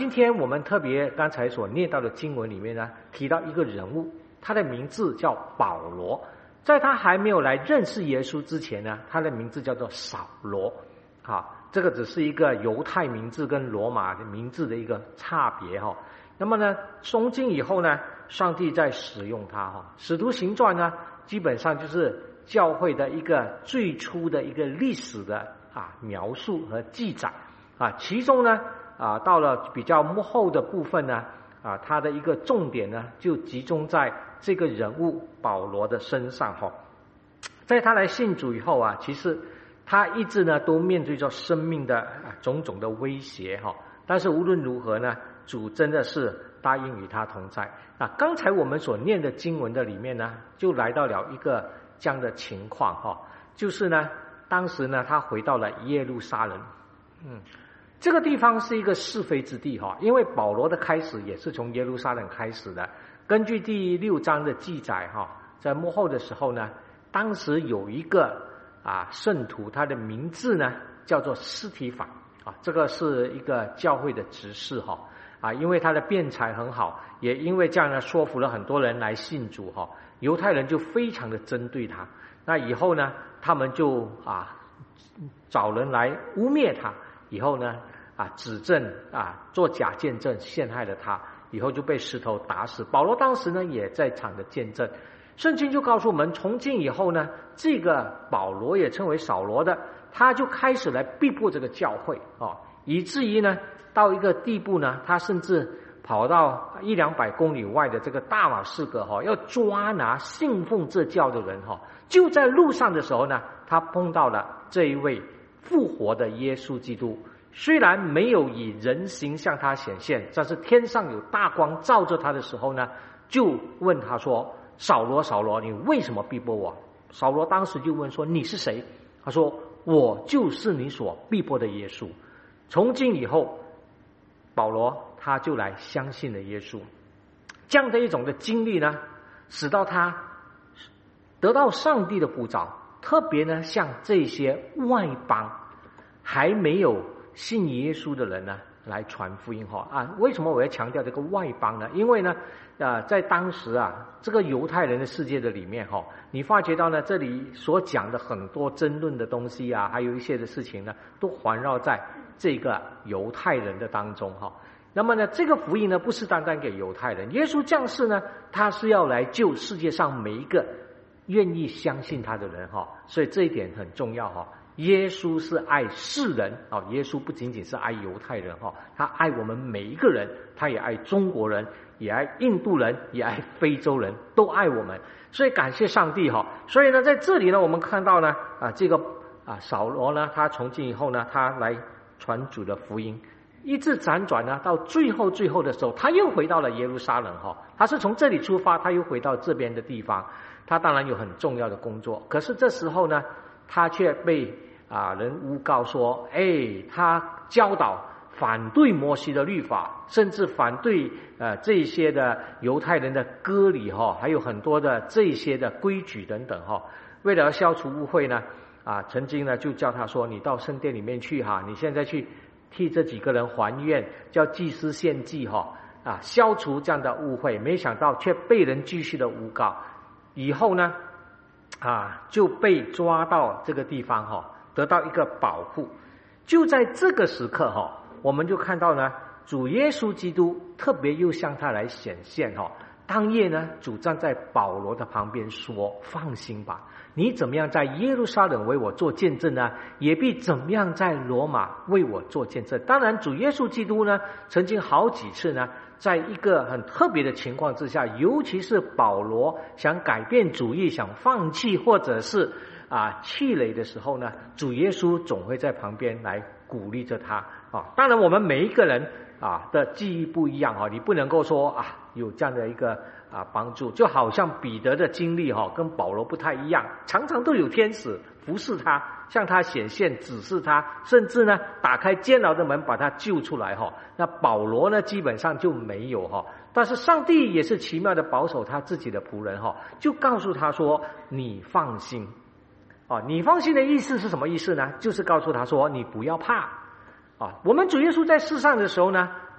今天我们特别刚才所念到的经文里面呢，提到一个人物，他的名字叫保罗。在他还没有来认识耶稣之前呢，他的名字叫做扫罗。这个只是一个犹太名字跟罗马的名字的一个差别那么呢，从今以后呢，上帝在使用他使徒行传呢，基本上就是教会的一个最初的一个历史的描述和记载其中呢到了比较幕后的部分呢他的一个重点呢就集中在这个人物保罗的身上在他来信主以后其实他一直呢都面对着生命的种种的威胁但是无论如何呢，主真的是答应与他同在。刚才我们所念的经文的里面呢，就来到了一个这样的情况就是呢，当时呢他回到了耶路撒冷。这个地方是一个是非之地因为保罗的开始也是从耶路撒冷开始的。根据第6章的记载在末后的时候呢，当时有一个圣徒，他的名字呢叫做司提反这个是一个教会的执事因为他的辩才很好，也因为这样呢说服了很多人来信主犹太人就非常的针对他。那以后呢，他们就找人来污蔑他，以后呢指证做假见证陷害了他，以后就被石头打死。保罗当时呢也在场的见证。圣经就告诉我们，从今以后呢，这个保罗也称为扫罗的，他就开始来逼迫这个教会以至于呢到一个地步呢，他甚至跑到100-200公里外的这个大马士革要抓拿信奉这教的人就在路上的时候呢，他碰到了这一位复活的耶稣基督。虽然没有以人形向他显现，但是天上有大光照着他的时候呢，就问他说，扫罗扫罗，你为什么逼迫我？扫罗当时就问说，你是谁？他说，我就是你所逼迫的耶稣。从今以后，保罗他就来相信了耶稣。这样的一种的经历呢，使到他得到上帝的呼召，特别呢向这些外邦还没有信耶稣的人呢来传福音为什么我要强调这个外邦呢？因为呢在当时这个犹太人的世界的里面你发觉到呢，这里所讲的很多争论的东西还有一些的事情呢，都环绕在这个犹太人的当中那么呢，这个福音呢不是单单给犹太人，耶稣降世呢，他是要来救世界上每一个愿意相信他的人所以这一点很重要耶稣是爱世人耶稣不仅仅是爱犹太人他爱我们每一个人，他也爱中国人，也爱印度人，也爱非洲人，都爱我们。所以感谢上帝所以呢，在这里呢，我们看到呢这个扫罗呢，他从今以后呢，他来传主的福音，一直辗转呢，到最后的时候，他又回到了耶路撒冷他是从这里出发，他又回到这边的地方，他当然有很重要的工作。可是这时候呢，他却被人诬告说，他教导反对摩西的律法，甚至反对这些的犹太人的割礼还有很多的这些的规矩等等为了消除误会呢曾经呢就叫他说，你到圣殿里面去你现在去替这几个人还愿，叫祭司献祭消除这样的误会。没想到却被人继续的诬告，以后呢就被抓到这个地方得到一个保护。就在这个时刻我们就看到呢，主耶稣基督特别又向他来显现当夜呢，主站在保罗的旁边说，放心吧，你怎么样在耶路撒冷为我做见证呢，也必怎么样在罗马为我做见证。当然主耶稣基督呢，曾经好几次呢，在一个很特别的情况之下，尤其是保罗想改变主意，想放弃或者是气馁的时候呢，主耶稣总会在旁边来鼓励着他当然我们每一个人的记忆不一样你不能够说有这样的一个帮助。就好像彼得的经历跟保罗不太一样，常常都有天使服侍他，向他显现，指示他，甚至呢打开监牢的门把他救出来那保罗呢基本上就没有但是上帝也是奇妙的保守他自己的仆人就告诉他说，你放心你放心的意思是什么意思呢？就是告诉他说，你不要怕我们主耶稣在世上的时候呢，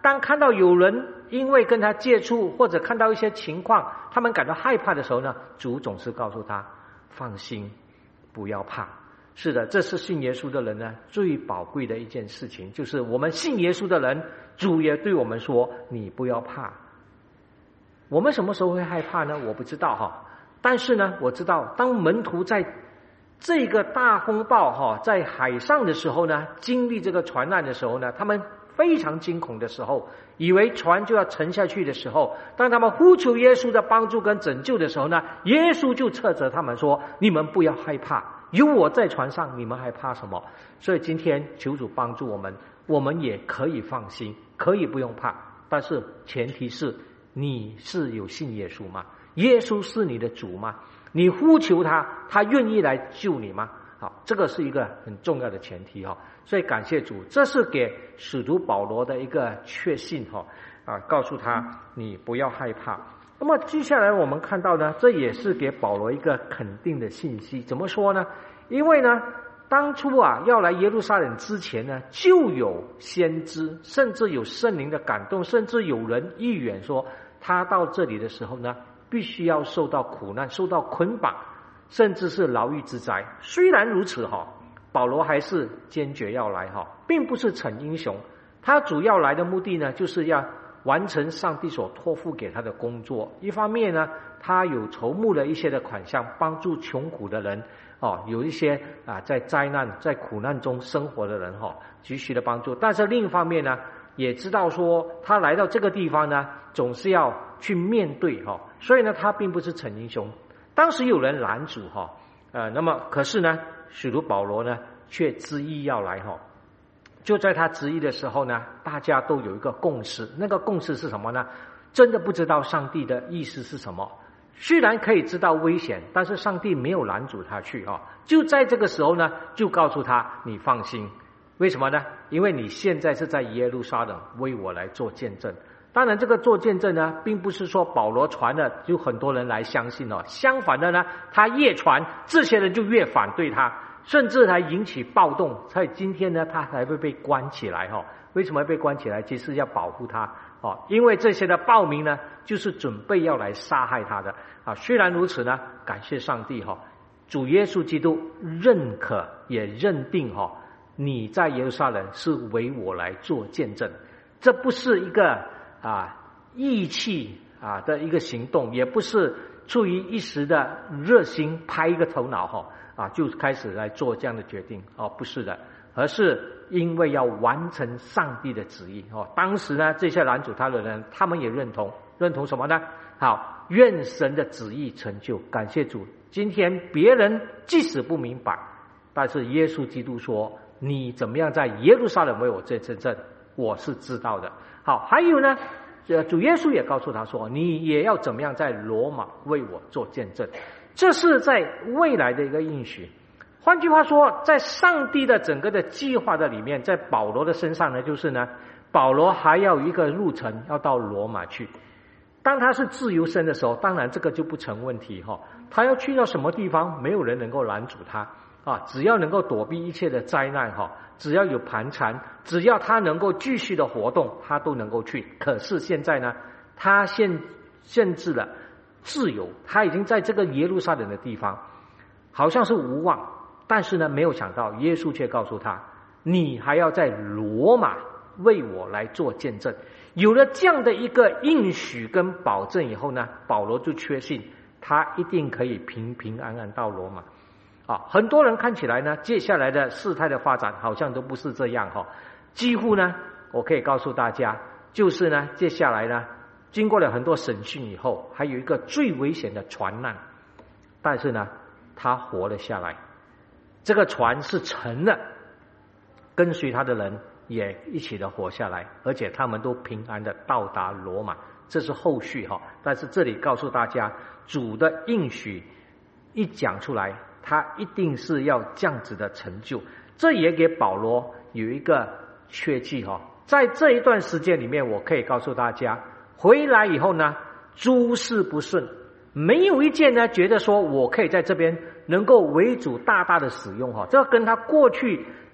当看到有人因为跟他接触或者看到一些情况，他们感到害怕的时候呢，主总是告诉他放心，不要怕。是的，这是信耶稣的人呢最宝贵的一件事情，就是我们信耶稣的人，主也对我们说你不要怕。我们什么时候会害怕呢？我不知道哈，但是呢我知道，当门徒在这个大风暴在海上的时候呢，经历这个船难的时候呢，他们非常惊恐的时候，以为船就要沉下去的时候，当他们呼求耶稣的帮助跟拯救的时候呢，耶稣就斥责他们说，你们不要害怕，有我在船上，你们还怕什么？所以今天求主帮助我们，我们也可以放心，可以不用怕，但是前提是你是有信耶稣吗？耶稣是你的主吗？你呼求他，他愿意来救你吗？好，这个是一个很重要的前提哈。所以感谢主，这是给使徒保罗的一个确信哈告诉他你不要害怕。那么接下来我们看到呢，这也是给保罗一个肯定的信息。怎么说呢？因为呢，当初要来耶路撒冷之前呢，就有先知，甚至有圣灵的感动，甚至有人预言说，他到这里的时候呢，必须要受到苦难，受到捆绑，甚至是牢狱之灾。虽然如此保罗还是坚决要来并不是逞英雄，他主要来的目的呢，就是要完成上帝所托付给他的工作。一方面呢，他有筹募了一些的款项，帮助穷苦的人有一些在灾难在苦难中生活的人急需的帮助。但是另一方面呢，也知道说他来到这个地方呢，总是要去面对所以呢，他并不是逞英雄。当时有人拦阻那么可是呢，使徒保罗呢却执意要来就在他执意的时候呢，大家都有一个共识。那个共识是什么呢？真的不知道上帝的意思是什么。虽然可以知道危险，但是上帝没有拦阻他去就在这个时候呢，就告诉他你放心。为什么呢？因为你现在是在耶路撒冷为我来做见证。当然这个做见证呢，并不是说保罗传了就很多人来相信相反的呢，他越传这些人就越反对他，甚至还引起暴动。所以今天呢，他才会被关起来为什么被关起来？其实要保护他因为这些的暴民呢，就是准备要来杀害他的虽然如此呢，感谢上帝主耶稣基督认可也认定你在耶路撒冷是为我来做见证。这不是一个义气的一个行动，也不是出于一时的热心拍一个头脑就开始来做这样的决定不是的，而是因为要完成上帝的旨意当时呢，这些拦阻他的人，他们也认同什么呢？好，愿神的旨意成就。感谢主，今天别人即使不明白，但是耶稣基督说你怎么样在耶路撒冷为我做见证，我是知道的。好，还有呢，主耶稣也告诉他说，你也要怎么样在罗马为我做见证。这是在未来的一个应许。换句话说，在上帝的整个的计划的里面，在保罗的身上呢，就是呢，保罗还要有一个路程要到罗马去。当他是自由身的时候，当然这个就不成问题他要去到什么地方，没有人能够拦阻他只要能够躲避一切的灾难只要有盘缠，只要他能够继续的活动，他都能够去。可是现在呢，他限制了自由，他已经在这个耶路撒冷的地方好像是无望，但是呢，没有想到耶稣却告诉他，你还要在罗马为我来做见证。有了这样的一个应许跟保证以后呢，保罗就确信他一定可以平平安安到罗马很多人看起来呢，接下来的事态的发展好像都不是这样几乎呢，我可以告诉大家，就是呢，接下来呢，经过了很多审讯以后，还有一个最危险的船难，但是呢，他活了下来。这个船是沉了，跟随他的人也一起的活下来，而且他们都平安的到达罗马。这是后续但是这里告诉大家，主的应许一讲出来，他一定是要这样子的成就。这也给保罗有一个确据在这一段时间里面，我可以告诉大家，回来以后呢，诸事不顺，没有一件呢觉得说我可以在这边能够为主大大的使用这跟他过去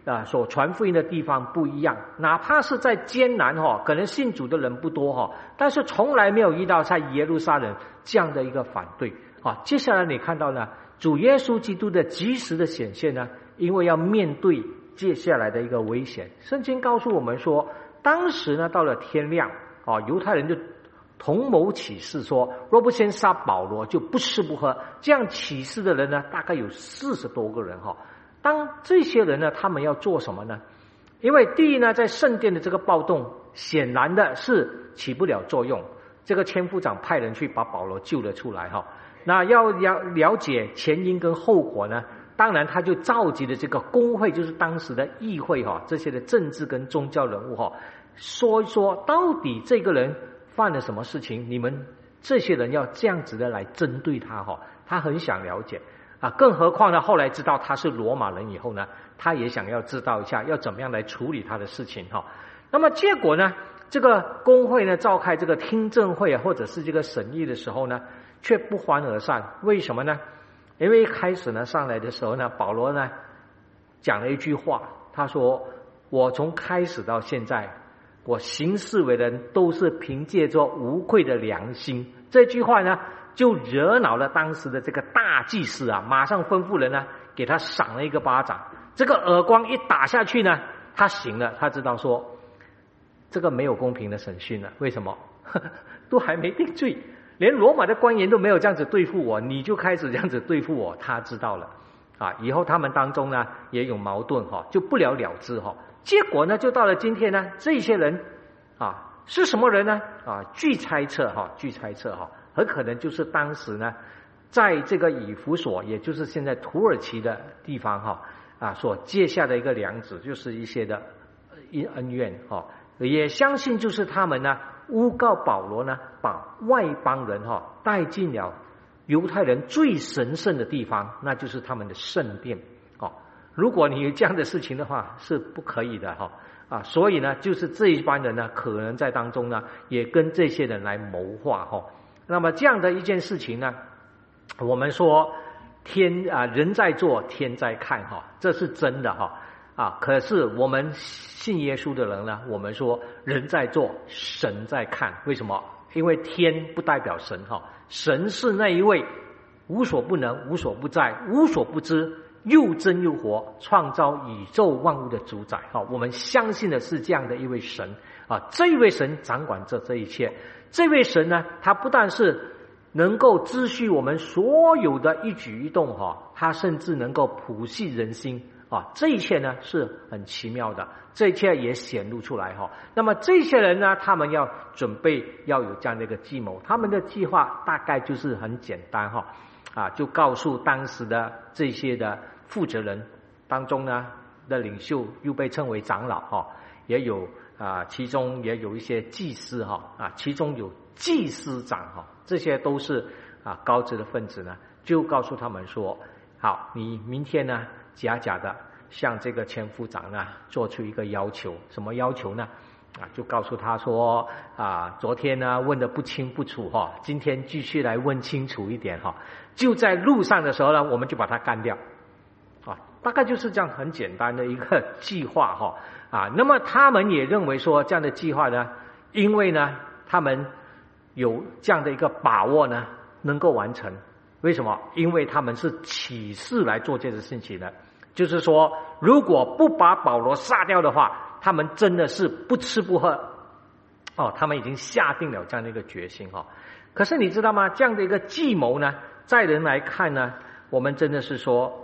所传福音的地方不一样，哪怕是在艰难可能信主的人不多但是从来没有遇到在耶路撒冷这样的一个反对接下来你看到呢，主耶稣基督的及时的显现呢，因为要面对接下来的一个危险，圣经告诉我们说，当时呢到了天亮犹太人就同谋起誓说，若不先杀保罗，就不吃不喝。这样起誓的人呢，大概有40多个人当这些人呢，他们要做什么呢？因为第一呢，在圣殿的这个暴动，显然的是起不了作用。这个千夫长派人去把保罗救了出来那要了解前因跟后果呢，当然他就召集了这个公会，就是当时的议会这些的政治跟宗教人物说一说到底这个人犯了什么事情，你们这些人要这样子的来针对他他很想了解更何况呢，后来知道他是罗马人以后呢，他也想要知道一下要怎么样来处理他的事情那么结果呢，这个公会呢召开这个听证会或者是这个审议的时候呢，却不欢而散。为什么呢？因为一开始呢上来的时候呢，保罗呢讲了一句话，他说，我从开始到现在，我行事为人都是凭借着无愧的良心。这句话呢就惹恼了当时的这个大祭司马上吩咐人呢给他赏了一个巴掌。这个耳光一打下去呢，他醒了，他知道说这个没有公平的审讯了。为什么？都还没定罪，连罗马的官员都没有这样子对付我，你就开始这样子对付我。他知道了以后他们当中呢也有矛盾就不了了之结果呢就到了今天呢，这些人是什么人呢据猜测很可能就是当时呢在这个以弗所，也就是现在土耳其的地方所结下的一个梁子，就是一些的恩怨也相信就是他们呢诬告保罗呢把外邦人带进了犹太人最神圣的地方，那就是他们的圣殿如果你有这样的事情的话是不可以的所以呢就是这一班人呢可能在当中呢也跟这些人来谋划那么这样的一件事情呢，我们说人在做天在看这是真的可是我们信耶稣的人呢，我们说人在做神在看。为什么？因为天不代表神神是那一位无所不能、无所不在、无所不知、又真又活，创造宇宙万物的主宰我们相信的是这样的一位神这一位神掌管着这一切。这位神呢，他不但是能够知悉我们所有的一举一动他甚至能够普系人心这一切呢是很奇妙的，这一切也显露出来那么这些人呢，他们要准备要有这样的一个计谋，他们的计划大概就是很简单就告诉当时的这些的负责人当中呢的领袖，又被称为长老也有其中也有一些祭司其中有祭司长这些都是高职的分子呢，就告诉他们说，好，你明天呢假的向这个千夫长呢做出一个要求。什么要求呢？就告诉他说昨天呢问得不清不楚今天继续来问清楚一点就在路上的时候呢，我们就把他干掉大概就是这样很简单的一个计划那么他们也认为说这样的计划呢，因为呢他们有这样的一个把握呢能够完成。为什么？因为他们是起誓来做这件事情的，就是说如果不把保罗杀掉的话，他们真的是不吃不喝他们已经下定了这样的一个决心可是你知道吗？这样的一个计谋呢，在人来看呢，我们真的是说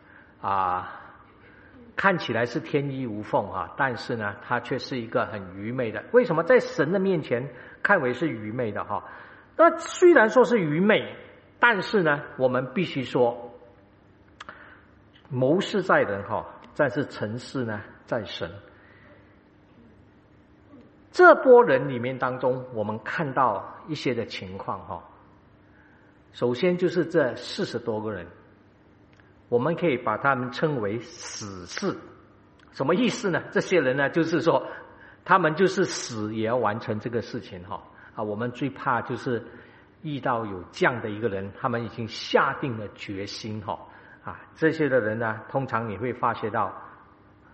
看起来是天衣无缝但是呢它却是一个很愚昧的。为什么？在神的面前看为是愚昧的那虽然说是愚昧，但是呢我们必须说谋事在人但是成事呢在神。这波人里面当中，我们看到一些的情况首先就是这40多个人，我们可以把他们称为死士。什么意思呢？这些人呢，就是说他们就是死也要完成这个事情我们最怕就是遇到有这样的一个人，他们已经下定了决心这些的人呢，通常你会发觉到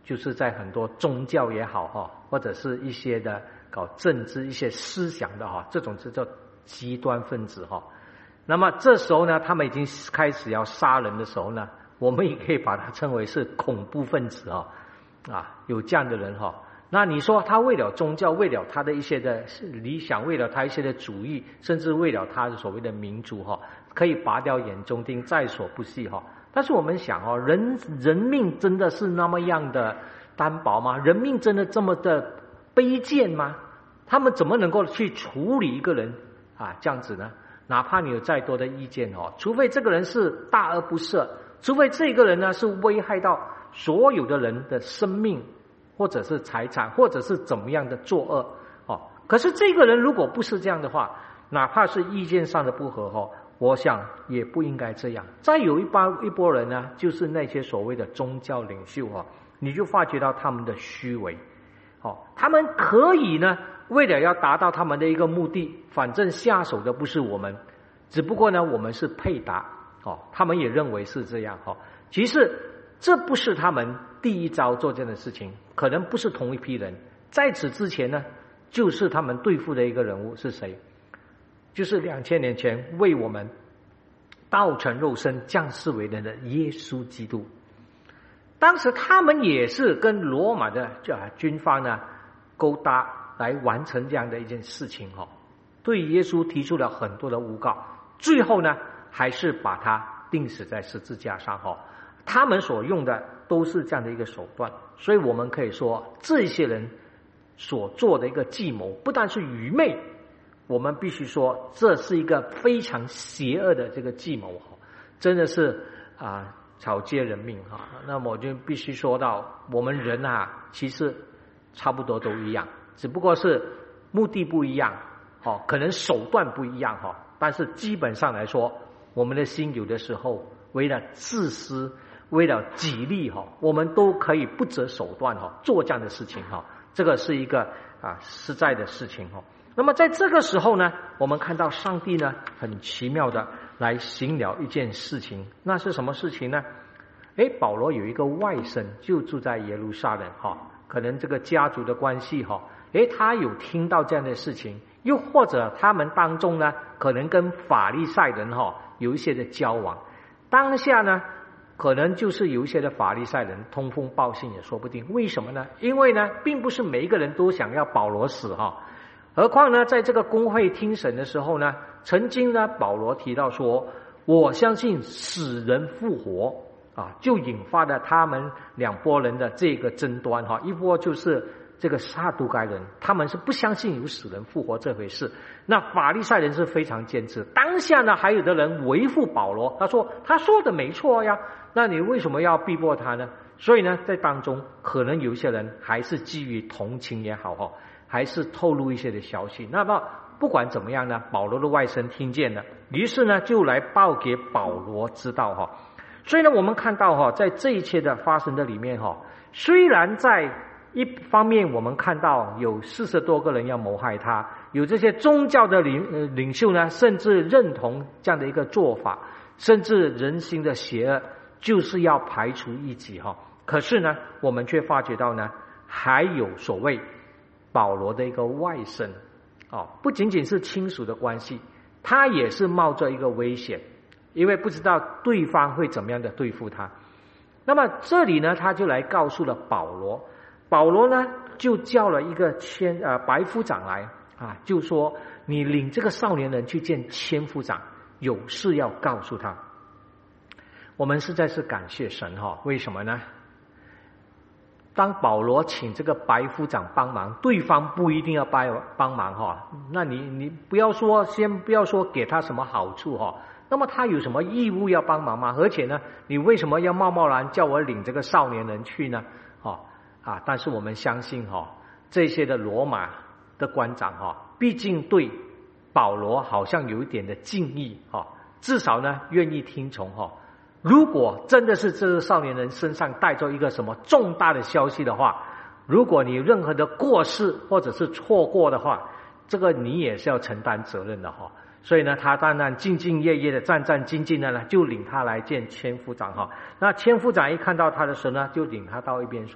就是在很多宗教也好哈，或者是一些的搞政治一些思想的哈，这种就叫极端分子哈。那么这时候呢，他们已经开始要杀人的时候呢，我们也可以把它称为是恐怖分子哈。有这样的人哈。那你说他为了宗教，为了他的一些的理想，为了他一些的主义，甚至为了他的所谓的民族哈，可以拔掉眼中钉，在所不惜哈。但是我们想哦，人命真的是那么样的单薄吗？人命真的这么的卑贱吗？他们怎么能够去处理一个人这样子呢？哪怕你有再多的意见哦，除非这个人是大而不赦，除非这个人呢是危害到所有的人的生命，或者是财产，或者是怎么样的作恶哦。可是这个人如果不是这样的话，哪怕是意见上的不合哦，我想也不应该这样。再有一波人呢，就是那些所谓的宗教领袖哦，你就发觉到他们的虚伪哦，他们可以呢，为了要达到他们的一个目的，反正下手的不是我们，只不过呢，我们是配搭哦，他们也认为是这样哦。其实这不是他们第一招做这样的事情，可能不是同一批人。在此之前呢，就是他们对付的一个人物是谁？就是2000年前为我们道成肉身降世为人的耶稣基督。当时他们也是跟罗马的军方呢勾搭，来完成这样的一件事情哦。对耶稣提出了很多的诬告，最后呢还是把他钉死在十字架上哦。他们所用的都是这样的一个手段，所以我们可以说这些人所做的一个计谋不但是愚昧，我们必须说这是一个非常邪恶的这个计谋，真的是草菅人命哈。那么我就必须说到，我们人其实差不多都一样，只不过是目的不一样可能手段不一样但是基本上来说，我们的心有的时候为了自私，为了己利我们都可以不择手段做这样的事情这个是一个实在的事情那么在这个时候呢，我们看到上帝呢很奇妙的来行了一件事情。那是什么事情呢？保罗有一个外甥就住在耶路撒冷可能这个家族的关系他有听到这样的事情，又或者他们当中呢可能跟法利赛人有一些的交往，当下呢可能就是有一些的法利赛人通风报信也说不定。为什么呢？因为呢并不是每一个人都想要保罗死何况呢在这个公会听审的时候呢，曾经呢保罗提到说，我相信死人复活就引发了他们两拨人的这个争端一波就是这个撒都该人，他们是不相信有死人复活这回事，那法利赛人是非常坚持。当下呢还有的人维护保罗，他说他说的没错呀，那你为什么要逼迫他呢？所以呢在当中可能有一些人还是基于同情也好还是透露一些的消息。那么不管怎么样呢，保罗的外甥听见了，于是呢就来报给保罗知道所以呢我们看到在这一切的发生的里面虽然在一方面我们看到有40多个人要谋害他，有这些宗教的领袖呢甚至认同这样的一个做法，甚至人心的邪恶就是要排除异己可是呢我们却发觉到呢，还有所谓保罗的一个外甥不仅仅是亲属的关系，他也是冒着一个危险，因为不知道对方会怎么样的对付他。那么这里呢他就来告诉了保罗，保罗呢就叫了一个白夫长来就说你领这个少年人去见千夫长，有事要告诉他。我们实在是感谢神为什么呢？当保罗请这个白夫长帮忙，对方不一定要帮忙那你不要说，先不要说给他什么好处那么他有什么义务要帮忙吗？而且呢你为什么要贸贸然叫我领这个少年人去呢？但是我们相信这些的罗马的官长毕竟对保罗好像有一点的敬意至少呢愿意听从如果真的是这个少年人身上带着一个什么重大的消息的话，如果你有任何的过失或者是错过的话，这个你也是要承担责任的所以呢他当然兢兢业业的战战兢兢的呢就领他来见千夫长那千夫长一看到他的时候呢，就领他到一边说，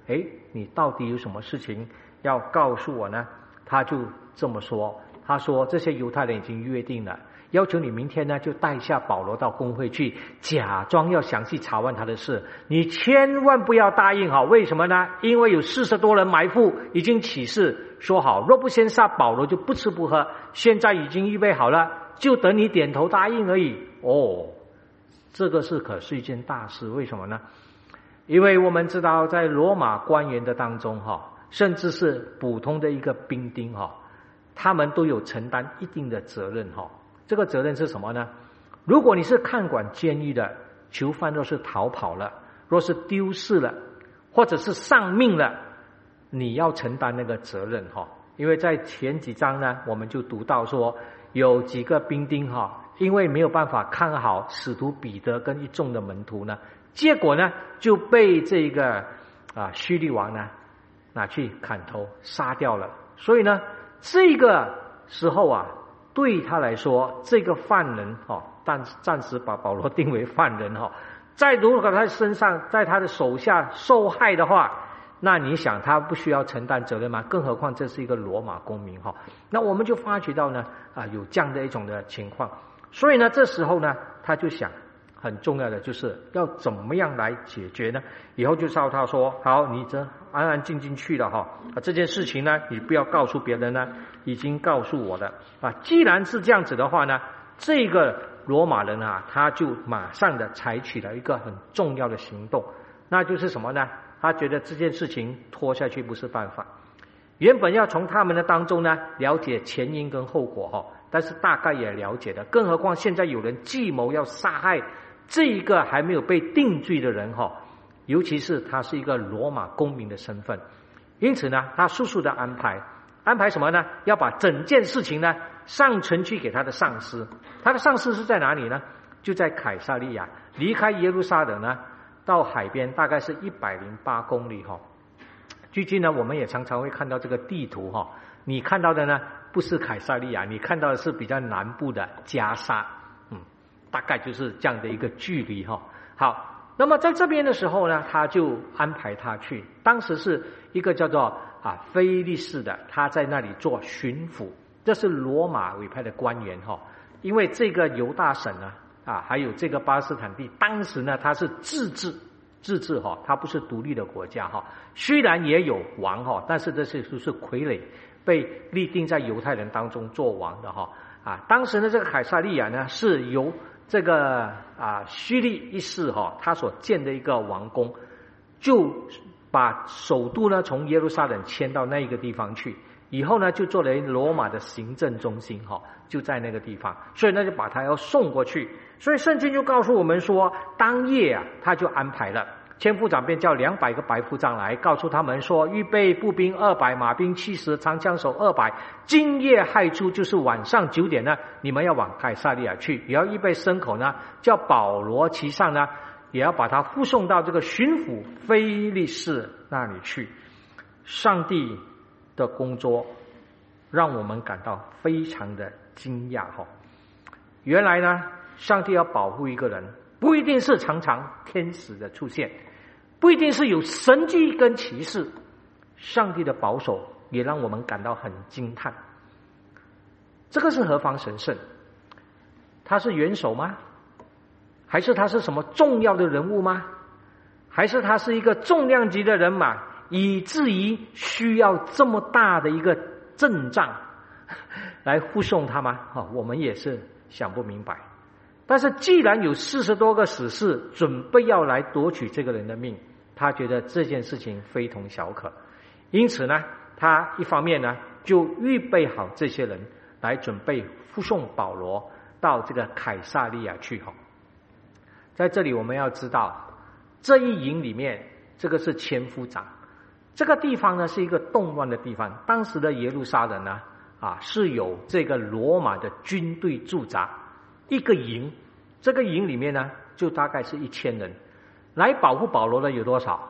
你到底有什么事情要告诉我呢？他就这么说，他说这些犹太人已经约定了，要求你明天呢就带下保罗到公会去，假装要详细查问他的事，你千万不要答应好。为什么呢？因为有40多人埋伏，已经起誓说好，若不先杀保罗就不吃不喝，现在已经预备好了，就等你点头答应而已。这个是可是一件大事。为什么呢？因为我们知道在罗马官员的当中甚至是普通的一个兵丁他们都有承担一定的责任这个责任是什么呢？如果你是看管监狱的，囚犯若是逃跑了，若是丢失了，或者是丧命了，你要承担那个责任因为在前几章呢，我们就读到说有几个兵丁因为没有办法看好使徒彼得跟一众的门徒呢，结果呢就被这个叙利王呢拿去砍头杀掉了。所以呢这个时候对他来说，这个犯人暂时把保罗定为犯人再如果他身上在他的手下受害的话，那你想他不需要承担责任吗？更何况这是一个罗马公民那我们就发觉到呢有这样的一种的情况。所以呢这时候呢他就想，很重要的就是要怎么样来解决呢？以后就照他说，好，你这安安静静去了这件事情呢你不要告诉别人呢，已经告诉我了既然是这样子的话呢，这个罗马人他就马上的采取了一个很重要的行动，那就是什么呢？他觉得这件事情拖下去不是办法，原本要从他们的当中呢了解前因跟后果但是大概也了解的，更何况现在有人计谋要杀害这一个还没有被定罪的人尤其是他是一个罗马公民的身份，因此呢他速速的安排什么呢？要把整件事情呢上呈去给他的上司。他的上司是在哪里呢？就在凯撒利亚，离开耶路撒冷呢到海边大概是108公里最近呢我们也常常会看到这个地图你看到的呢不是凯撒利亚，你看到的是比较南部的加沙，大概就是这样的一个距离好，那么在这边的时候呢，他就安排他去，当时是一个叫做菲利士的，他在那里做巡抚，这是罗马委派的官员因为这个犹大省呢还有这个巴勒斯坦地，当时呢它是自治它不是独立的国家虽然也有王但是这些都是傀儡，被立定在犹太人当中做王的当时呢这个凯撒利亚呢是由这个叙利一世他所建的一个王宫，就把首都呢从耶路撒冷迁到那一个地方去，以后呢就作为罗马的行政中心就在那个地方，所以呢就把他要送过去。所以圣经就告诉我们说，当夜他就安排了千夫长便叫200个百夫长来，告诉他们说，预备步兵200，马兵70，长枪手200，今夜亥初就是晚上9点呢，你们要往凯撒利亚去，也要预备牲口呢，叫保罗骑上呢，也要把他护送到这个巡抚菲利士那里去。上帝的工作让我们感到非常的惊讶原来呢上帝要保护一个人，不一定是常常天使的出现，不一定是有神迹跟奇事，上帝的保守也让我们感到很惊叹。这个是何方神圣？他是元首吗？还是他是什么重要的人物吗？还是他是一个重量级的人马，以至于需要这么大的一个阵仗来护送他吗？我们也是想不明白。但是既然有40多个死士准备要来夺取这个人的命，他觉得这件事情非同小可，因此呢他一方面呢就预备好这些人来准备护送保罗到这个凯撒利亚去在这里我们要知道，这一营里面这个是千夫长，这个地方呢是一个动乱的地方，当时的耶路撒冷呢是有这个罗马的军队驻扎，一个营，这个营里面呢就大概是1000人，来保护保罗的有多少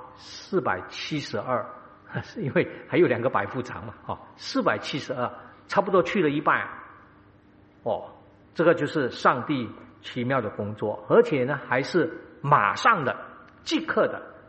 ？472，是因为还有2个百夫长嘛，472，差不多去了一半这个就是上帝奇妙的工作，而且呢还是马上的即刻的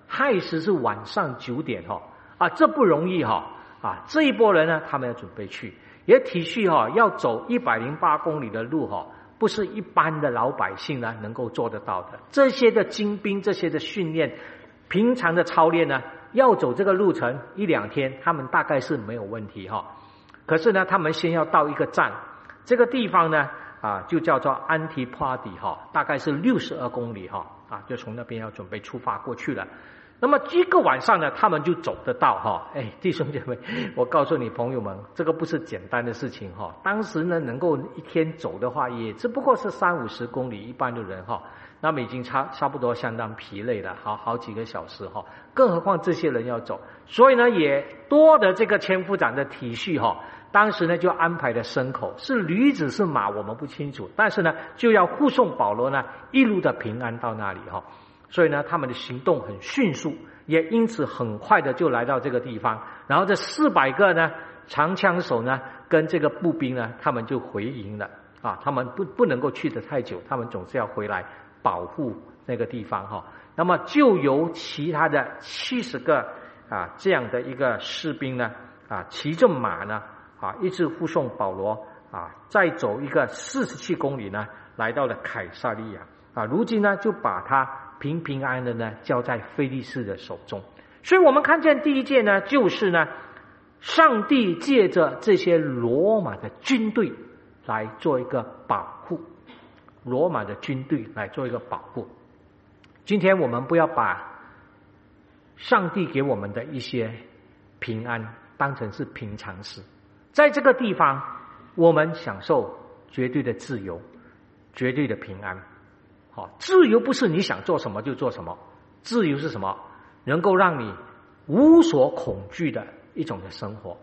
亥时是晚上9点这不容易这一波人呢，他们要准备去，也体恤要走108公里的路不是一般的老百姓呢能够做得到的。这些的精兵，这些的训练，平常的操练呢，要走这个路程1-2天，他们大概是没有问题可是呢，他们先要到一个站，这个地方呢就叫做安提帕底大概是62公里就从那边要准备出发过去了。那么一个晚上呢，他们就走得到弟兄姐妹，我告诉你朋友们，这个不是简单的事情当时呢，能够一天走的话，也只不过是30-50公里，一般的人那么已经差不多相当疲累了，好几个小时更何况这些人要走，所以呢，也多得这个千夫长的体恤当时呢，就安排了牲口，是驴子是马我们不清楚，但是呢，就要护送保罗呢一路的平安到那里所以呢，他们的行动很迅速，也因此很快的就来到这个地方。然后这400个呢长枪手呢跟这个步兵呢，他们就回营了他们不能够去得太久，他们总是要回来保护那个地方那么就由其他的70个这样的一个士兵呢骑着马呢一直护送保罗再走一个47公里呢，来到了凯撒利亚如今呢就把他平平安安的呢交在非利士的手中。所以我们看见第一件呢，就是呢上帝借着这些罗马的军队来做一个保护，罗马的军队来做一个保护。今天我们不要把上帝给我们的一些平安当成是平常事，在这个地方我们享受绝对的自由，绝对的平安自由不是你想做什么就做什么，自由是什么？能够让你无所恐惧的一种的生活。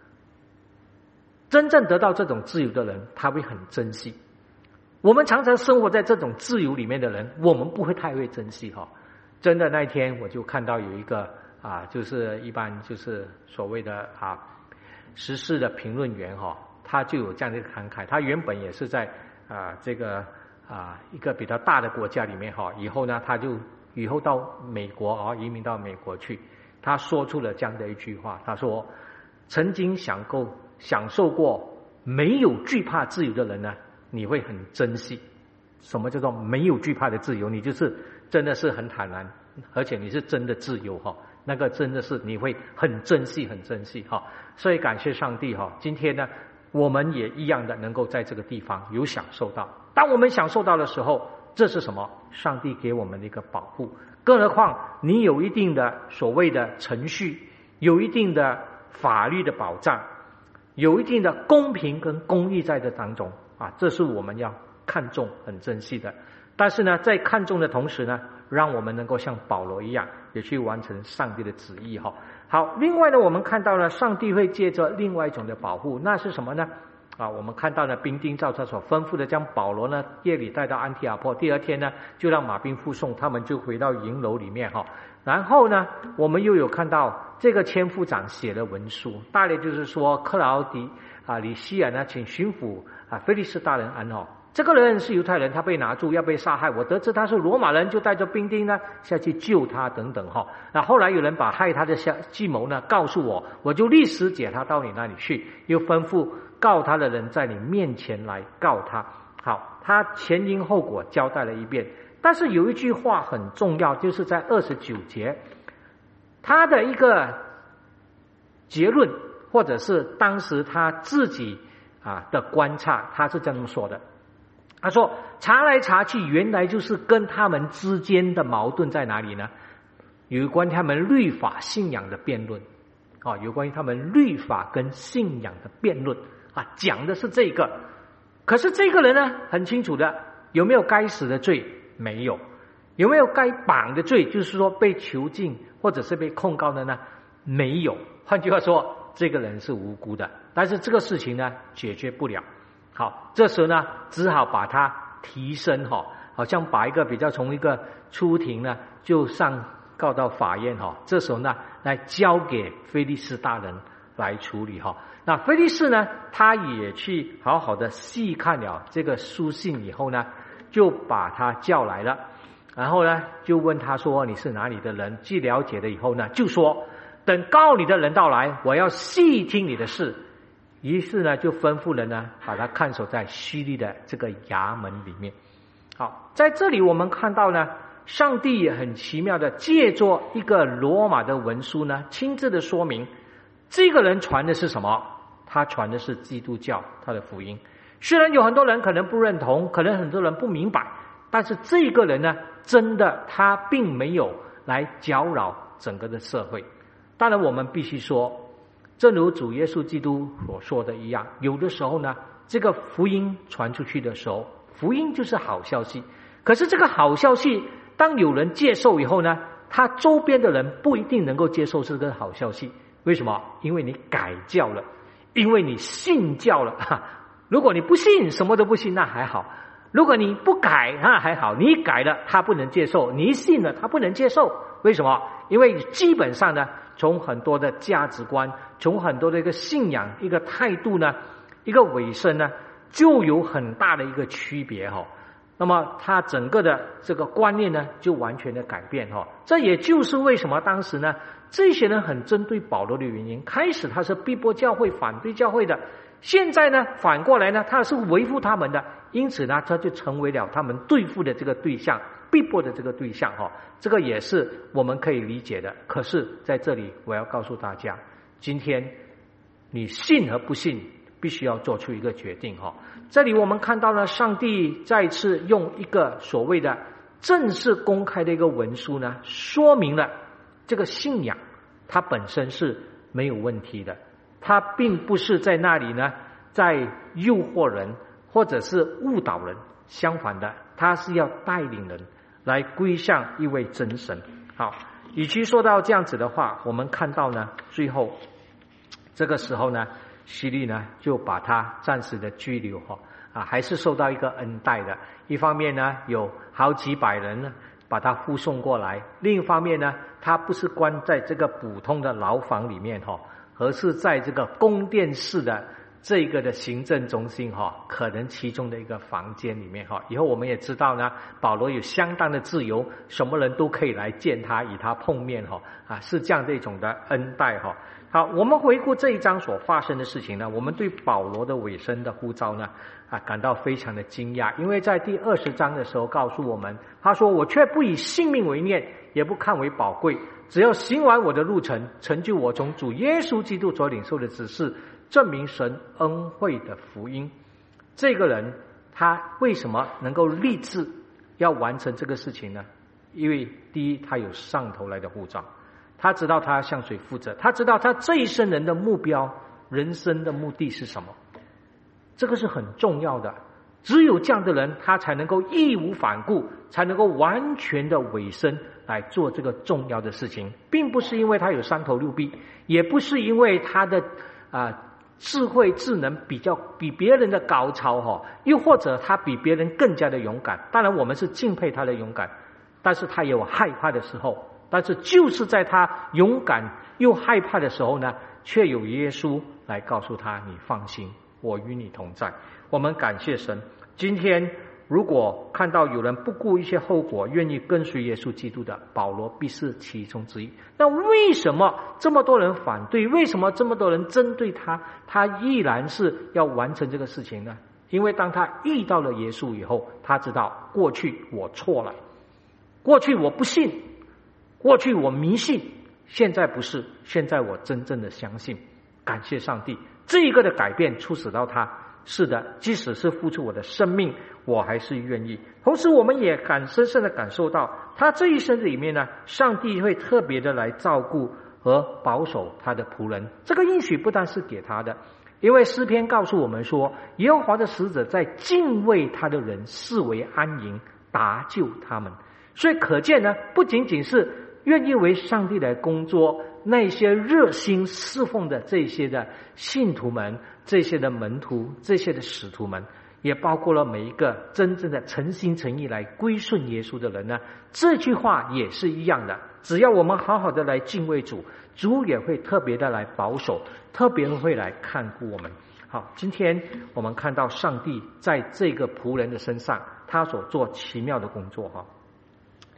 真正得到这种自由的人，他会很珍惜。我们常常生活在这种自由里面的人，我们不会太会珍惜真的，那一天我就看到有一个就是一般就是所谓的时事的评论员他就有这样的一个感慨。他原本也是在这个一个比较大的国家里面以后呢，他就以后到美国移民到美国去。他说出了这样的一句话，他说曾经享受过没有惧怕自由的人呢，你会很珍惜。什么叫做没有惧怕的自由？你就是真的是很坦然，而且你是真的自由那个真的是你会很珍惜很珍惜所以感谢上帝今天呢我们也一样的能够在这个地方有享受到。当我们享受到的时候，这是什么？上帝给我们的一个保护。更何况你有一定的所谓的程序，有一定的法律的保障，有一定的公平跟公义在这当中这是我们要看重很珍惜的。但是呢，在看重的同时呢，让我们能够像保罗一样，也去完成上帝的旨意好，另外呢，我们看到呢，上帝会借着另外一种的保护，那是什么呢？我们看到呢，兵丁照他所吩咐的，将保罗呢夜里带到安提阿坡，第二天呢就让马兵护送，他们就回到营楼里面然后呢，我们又有看到这个千夫长写了文书，大概就是说克劳迪里西亚呢请巡抚菲利士大人安这个人是犹太人，他被拿住要被杀害，我得知他是罗马人，就带着兵丁呢下去救他等等那后来有人把害他的计谋呢告诉我，我就立时解他到你那里去，又吩咐告他的人在你面前来告他。好，他前因后果交代了一遍，但是有一句话很重要，就是在29节，他的一个结论，或者是当时他自己的观察，他是这么说的。他说查来查去，原来就是跟他们之间的矛盾在哪里呢？有关他们律法信仰的辩论有关于他们律法跟信仰的辩论讲的是这个。可是这个人呢，很清楚的，有没有该死的罪？没有。有没有该绑的罪？就是说被囚禁或者是被控告的呢？没有。换句话说，这个人是无辜的，但是这个事情呢解决不了。好，这时候呢只好把他提升好像把一个比较从一个出庭呢就上告到法院这时候呢来交给菲利士大人来处理那菲利士呢，他也去好好的细看了这个书信以后呢，就把他叫来了。 然后呢就问他说你是哪里的人，既了解了以后呢就说等告你的人到来，我要细听你的事。于是呢就吩咐人呢把他看守在虚利的这个衙门里面。好，在这里我们看到呢，上帝也很奇妙的借着一个罗马的文书呢，亲自的说明这个人传的是什么。他传的是基督教，他的福音。虽然有很多人可能不认同，可能很多人不明白，但是这个人呢，真的他并没有来搅扰整个的社会。当然我们必须说，正如主耶稣基督所说的一样，有的时候呢，这个福音传出去的时候，福音就是好消息。可是这个好消息当有人接受以后呢，他周边的人不一定能够接受这个好消息。为什么？因为你改教了，因为你信教了。如果你不信，什么都不信，那还好。如果你不改，那还好，你改了他不能接受，你信了他不能接受。为什么？因为基本上呢，从很多的价值观，从很多的一个信仰，一个态度呢，一个委身呢，就有很大的一个区别哈。那么他整个的这个观念呢，就完全的改变哈。这也就是为什么当时呢，这些人很针对保罗的原因。开始他是逼迫教会，反对教会的，现在呢，反过来呢，他是维护他们的，因此呢，他就成为了他们对付的这个对象，逼迫的这个对象哈。这个也是我们可以理解的。可是在这里我要告诉大家，今天你信和不信必须要做出一个决定哈。这里我们看到了上帝再次用一个所谓的正式公开的一个文书呢，说明了这个信仰它本身是没有问题的，它并不是在那里呢在诱惑人或者是误导人，相反的，它是要带领人来归向一位真神。好，与其说到这样子的话，我们看到呢，最后这个时候呢，希律呢就把他暂时的拘留还是受到一个恩待的。一方面呢，有好几百人呢把他护送过来；另一方面呢，他不是关在这个普通的牢房里面而是在这个宫殿式的这个的行政中心可能其中的一个房间里面以后我们也知道呢，保罗有相当的自由，什么人都可以来见他，与他碰面是这样的一种的恩待好，我们回顾这一章所发生的事情呢，我们对保罗的委身的呼召呢感到非常的惊讶。因为在第20章的时候告诉我们，他说我却不以性命为念，也不看为宝贵，只要行完我的路程，成就我从主耶稣基督所领受的指示，证明神恩惠的福音。这个人他为什么能够立志要完成这个事情呢？因为第一，他有上头来的护照，他知道他要向谁负责，他知道他这一生人的目标，人生的目的是什么，这个是很重要的。只有这样的人，他才能够义无反顾，才能够完全的委身来做这个重要的事情，并不是因为他有三头六臂，也不是因为他的智慧智能比别人的高超又或者他比别人更加的勇敢。当然我们是敬佩他的勇敢，但是他也有害怕的时候。但是就是在他勇敢又害怕的时候呢，却有耶稣来告诉他，你放心，我与你同在。我们感谢神。今天如果看到有人不顾一切后果愿意跟随耶稣基督的，保罗必是其中之一。那为什么这么多人反对？为什么这么多人针对他？他依然是要完成这个事情呢？因为当他遇到了耶稣以后，他知道过去我错了，过去我不信，过去我迷信，现在不是，现在我真正的相信。感谢上帝，这一个的改变促使到他，是的，即使是付出我的生命，我还是愿意。同时我们也深深的感受到，他这一生里面呢，上帝会特别的来照顾和保守他的仆人。这个应许不但是给他的，因为诗篇告诉我们说，耶和华的使者在敬畏他的人视为安营，搭救他们。所以可见呢，不仅仅是愿意为上帝来工作，那些热心侍奉的这些的信徒们，这些的门徒，这些的使徒们，也包括了每一个真正的诚心诚意来归顺耶稣的人呢。这句话也是一样的，只要我们好好的来敬畏主，主也会特别的来保守，特别会来看顾我们。好，今天我们看到上帝在这个仆人的身上，他所做奇妙的工作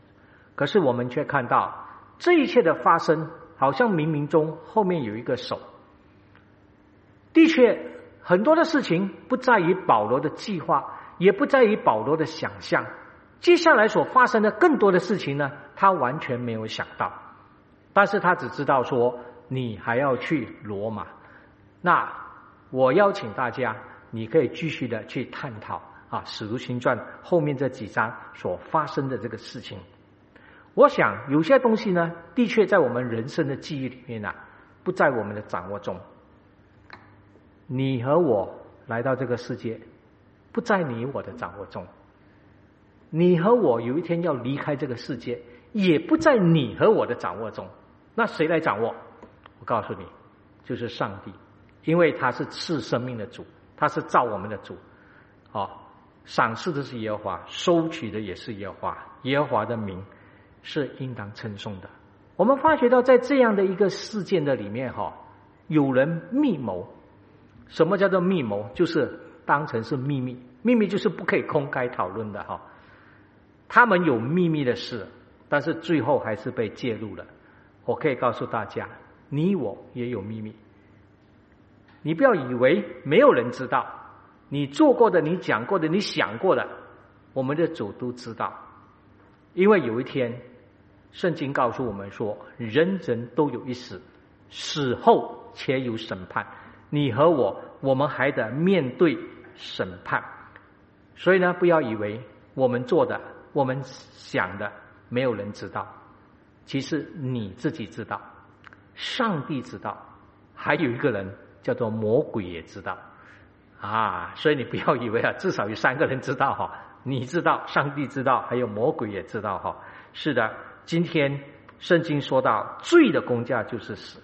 可是我们却看到这一切的发生，好像冥冥中后面有一个手。的确，很多的事情不在于保罗的计划，也不在于保罗的想象。接下来所发生的更多的事情呢，他完全没有想到。但是他只知道说，你还要去罗马。那我邀请大家，你可以继续的去探讨使徒行传后面这几章所发生的这个事情。我想有些东西呢，的确在我们人生的记忆里面不在我们的掌握中。你和我来到这个世界，不在你我的掌握中。你和我有一天要离开这个世界，也不在你和我的掌握中。那谁来掌握？我告诉你，就是上帝，因为他是赐生命的主，他是造我们的主。赏赐的是耶和华，收取的也是耶和华，耶和华的名是应当称颂的。我们发觉到在这样的一个事件的里面有人密谋。什么叫做密谋？就是当成是秘密，秘密就是不可以公开讨论的他们有秘密的事，但是最后还是被揭露了。我可以告诉大家，你我也有秘密。你不要以为没有人知道，你做过的，你讲过的，你想过的，我们的主都知道。因为有一天圣经告诉我们说，人人都有一死，死后且有审判。你和我们还得面对审判。所以呢，不要以为我们做的，我们想的没有人知道。其实你自己知道，上帝知道，还有一个人叫做魔鬼也知道所以你不要以为至少有3个人知道你知道，上帝知道，还有魔鬼也知道是的，今天圣经说到罪的工价就是死。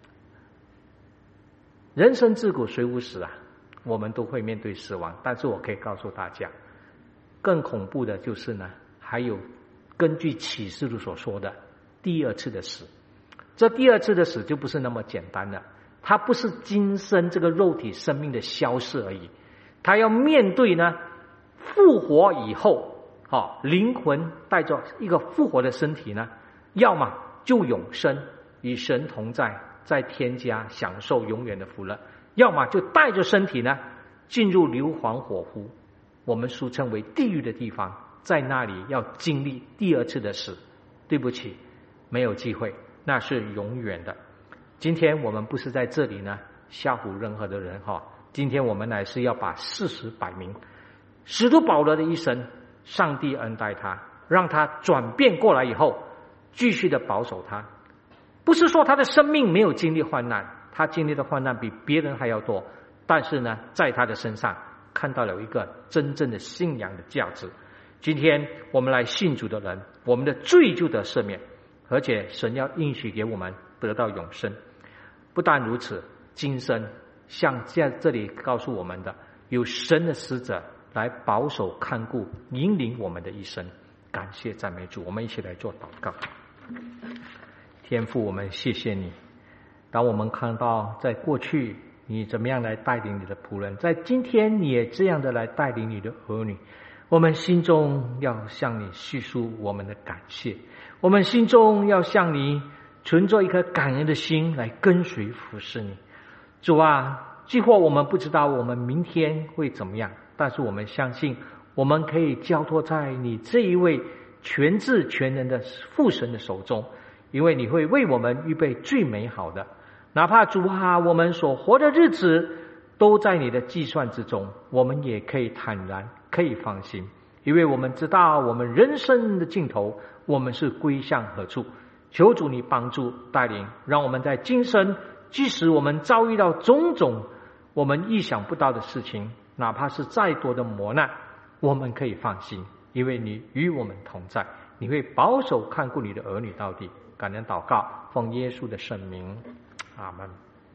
人生自古谁无死我们都会面对死亡。但是我可以告诉大家，更恐怖的就是呢，还有根据启示录所说的第二次的死。这第二次的死就不是那么简单了，它不是今生这个肉体生命的消逝而已，它要面对呢复活以后灵魂带着一个复活的身体呢，要么就永生与神同在，在天家享受永远的福乐，要么就带着身体呢进入硫磺火湖，我们俗称为地狱的地方，在那里要经历第二次的死。对不起，没有机会，那是永远的。今天我们不是在这里呢吓唬任何的人今天我们乃是要把事实摆明。使徒保罗的一生，上帝恩待他，让他转变过来以后，继续的保守他。不是说他的生命没有经历患难，他经历的患难比别人还要多，但是呢，在他的身上看到了一个真正的信仰的价值。今天我们来信主的人，我们的罪就得赦免，而且神要应许给我们得到永生。不但如此，今生像在这里告诉我们的，有神的使者来保守看顾引领我们的一生。感谢赞美主，我们一起来做祷告。天父，我们谢谢你，当我们看到在过去你怎么样来带领你的仆人，在今天你也这样的来带领你的儿女，我们心中要向你叙述我们的感谢，我们心中要向你存着一颗感恩的心来跟随服侍你。主啊，即或我们不知道我们明天会怎么样，但是我们相信我们可以交托在你这一位全智全能的父神的手中，因为你会为我们预备最美好的。哪怕主啊，我们所活的日子都在你的计算之中，我们也可以坦然，可以放心，因为我们知道我们人生的尽头，我们是归向何处。求主你帮助带领，让我们在今生，即使我们遭遇到种种我们意想不到的事情，哪怕是再多的磨难，我们可以放心，因为你与我们同在，你会保守看顾你的儿女到底。感恩祷告，奉耶稣的圣名，阿们。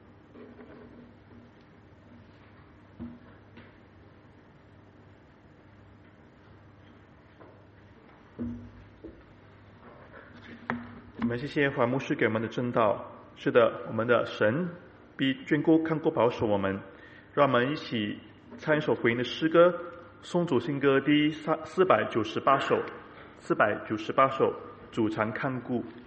我们谢谢华牧师给我们的真道。是的，我们的神必眷顾看顾保守我们。让我们一起唱一首福音的诗歌，颂主新歌第498首，498首， 主常看顾。